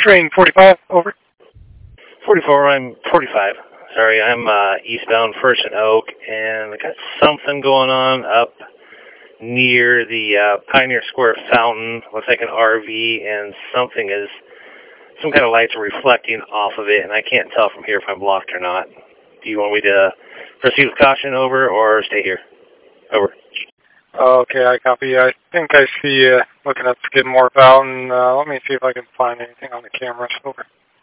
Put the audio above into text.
Train 45, over. 44, I'm 45. Sorry, I'm eastbound First and Oak, and I got something going on up near the Pioneer Square fountain. Looks like an RV, and some kind of lights are reflecting off of it, and I can't tell from here if I'm blocked or not. Do you want me to proceed with caution, over, or stay here? Over. Okay, I copy. I think I see you looking at Skidmore Fountain. Let me see if I can find anything on the cameras, over.